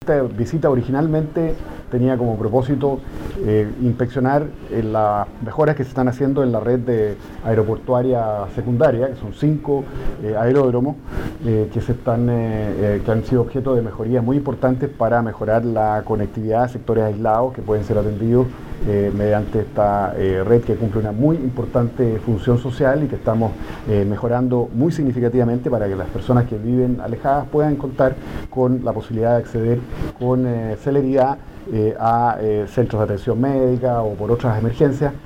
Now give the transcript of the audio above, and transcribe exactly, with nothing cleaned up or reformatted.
esta visita originalmente tenía como propósito eh, inspeccionar eh, las mejoras que se están haciendo en la red de aeroportuaria secundaria, que son cinco eh, aeródromos eh, que, se están, eh, eh, que han sido objeto de mejorías muy importantes para mejorar la conectividad a sectores aislados que pueden ser atendidos eh, mediante esta eh, red que cumple una muy importante función social y que estamos eh, mejorando muy significativamente para que las personas que viven alejadas puedan contar con la posibilidad de acceder con eh, celeridad eh, a eh, centros de atención médica o por otras emergencias.